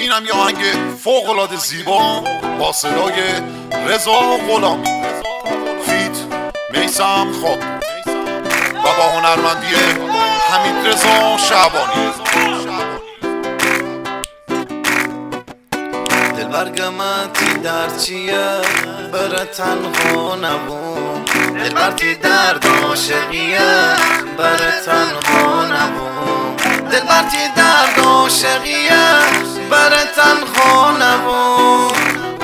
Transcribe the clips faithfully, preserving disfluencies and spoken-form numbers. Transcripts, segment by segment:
اینم یه آهنگ فوق‌العاده زیبا با صدای رضا غلامی فیت میثم خان و با هنرمندی حمیدرضا شعبانی. دلبر گمتی در چیه بره تنها نبوم، دلبر تی درد عاشقیه بره تنها نبوم، دلبر تی درد عاشقیه بره تنها نبوم.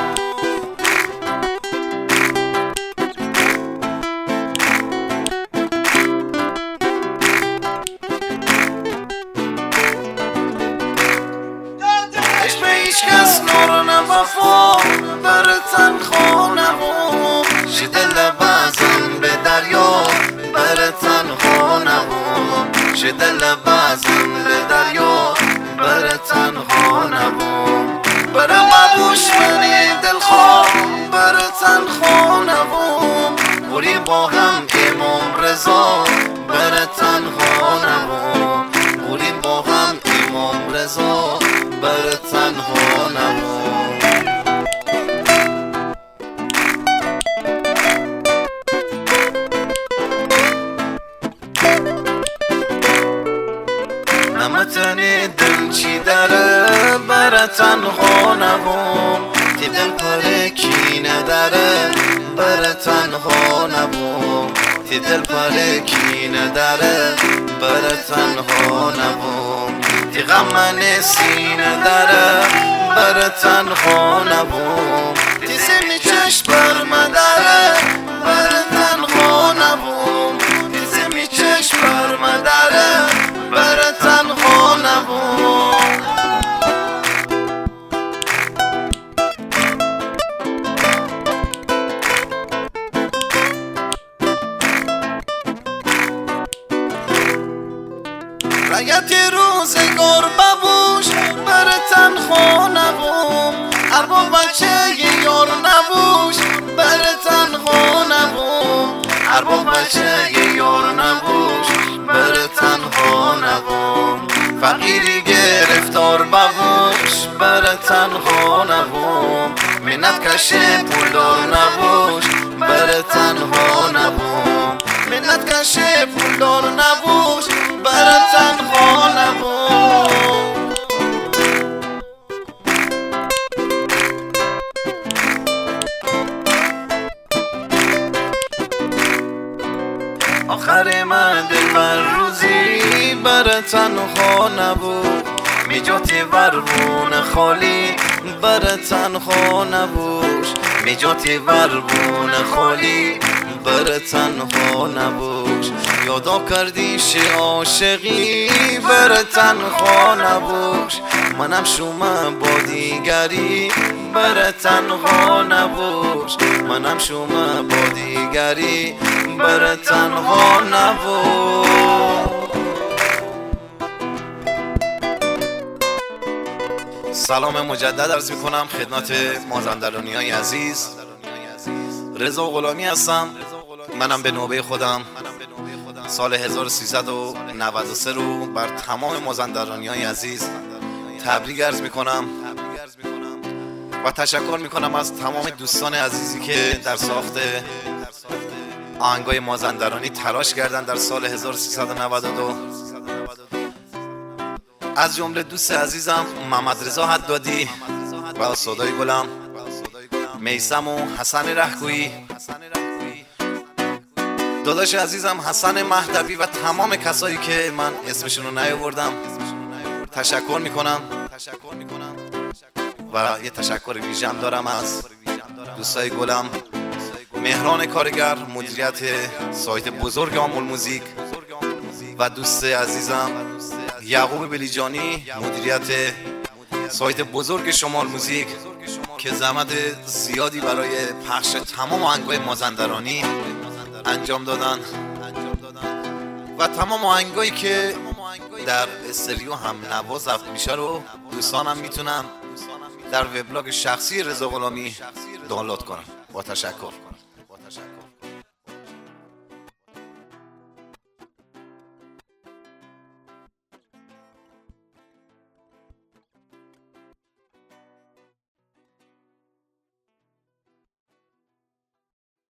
کس نور نوفا بر تنها نبوم، شدل بازم به دریا بر تنها نبوم، شدل بازم به دریا بر تنها نبوم. برم ابوش منی دلخواه بر تنها نبوم، بوری با هم امام رضا بر تنها نبوم، بوری با هم امام رضا بر تنها نبوم. نمتنی دل چی داره بر تنها نبوم، تی دل پر کی نداره بر تنها نبوم، تی دل پر کی نداره بر تنها نبوم. تی غم من سینه داره بر تنها نبوم، تی سمی چشم بر مداره بر تنها نبوم، تی سمی چشم بر مداره بر تنها نبوم. رگت روزگار ببوش بر تنها نبوم، ارباب بچه یار نبوش بر تنها نبوم، ارباب بچه یار نبوش بر تنها نبوم. فقیری گرفتار ببوش بر تنها نبوم، منت کشه پولدار نبوش بر تنها نبوم، منت کشه پولدار نبوش بر تنها نبوم. آخر من دلبر روزی بر تنها نبود، میجاتی وربون خالی بر تنها نبوش، میجاتی وربون خالی بر تنها نبوش. یادا کردیش عاشقی بر تنها نبوش، منم شوم با دیگری بر تنها نبوش، منم شوم با دیگری بر تنها نبوش. سلام مجدد عرض میکنم خدمت مازندرانی های عزیز. رضا غلامی هستم. منم به نوبه خودم سال هزار و سیصد و نود و سه رو بر تمام مازندرانی های عزیز تبریک عرض میکنم و تشکر میکنم از تمام دوستان عزیزی که در ساخت آهنگای مازندرانی تلاش کردن در سال هزار و سیصد و نود و دو، از جمله دوست عزیزم محمد رضا حدادی و صدای گلم میثم و حسن رهگویی، داداش عزیزم حسن مهدوی و تمام کسایی که من اسمشون رو نیاوردم تشکر میکنم. و یه تشکر ویژه‌ام دارم از دوستای گلم مهران کارگر مدیریت سایت بزرگ آمول موزیک و دوست عزیزم یعقوب بلیجانی مدیریت سایت بزرگ شمال موزیک که زحمت زیادی برای پخش تمام آهنگای مازندرانی انجام دادن و تمام آهنگایی که در استریو هم نوا ضبط میشه رو دوستانم میتونن در وبلاگ شخصی رضا غلامی دانلود کنن. با تشکر.